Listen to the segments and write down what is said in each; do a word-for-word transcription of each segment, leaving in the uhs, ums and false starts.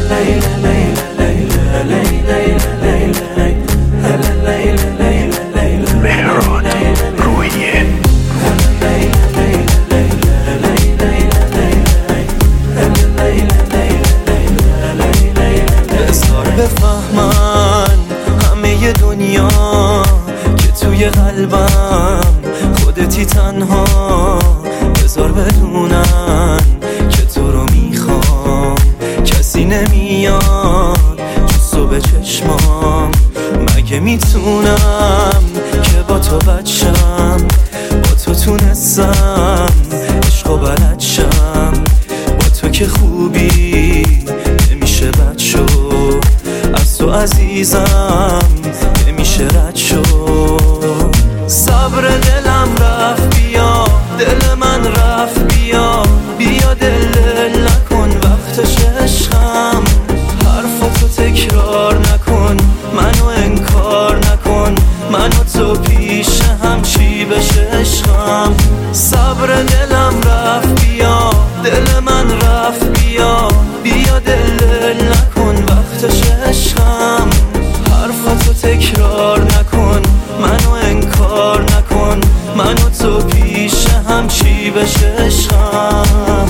مهران رویه بذار بفهمن همه دنیا که توی قلبم خودتی تنها. بذار بدونن که تو رو میخوام، کسی نمیاد جز تو به چشمام. مگه میتونم که با تو بچم، با تو تونستم عشقو بلد شم. با تو که خوبی نمیشه بد شو، از تو عزیزم نمیشه رد شو. صبر دلم رفت بیا، دل من رفت بیا، بیا دل دل نکن وقتش عشقم. حرفاتو تکرار نکن، منو انکار نکن، منو تو پیش هم چی بشه عشقم. صبر دلم رفت بیا، دل من رفت بیا، بیا دل دل نکن وقتش عشقم. حرفاتو تکرار نکن، منو انکار نکن، منو تو پیش هم چی بشه عشقم.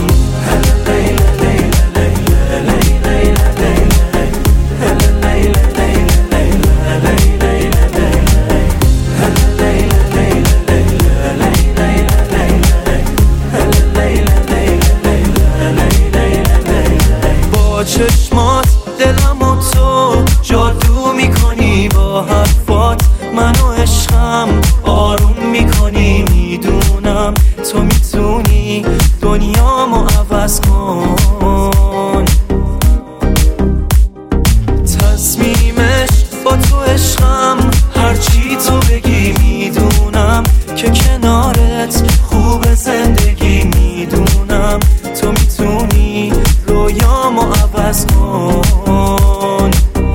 با چشمات دلم و تو جادو میکنی، با حرفات منو عشقم آروم میکنی. میدونم تو میتونی دنیامو عوض کن، تصمیمش با تو عشقم هرچی تو بگی. میدونم که کنارت خوب زندگی، میدونم تو میتونی رویامو عوض کن.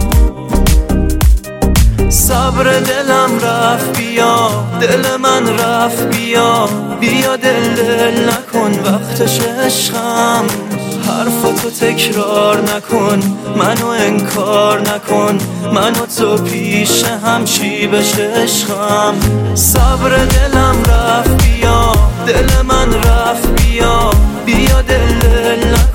صبر دلم رفت بیا، دل من رفت بیا، بیا دل دل نکن وقتش عشقم. حرفاتو تکرار نکن، منو انکار نکن، منو تو پیش هم چی بشه عشقم. صبر دلم رفت بیا، دل من رفت بیا، بیا دل دل نکن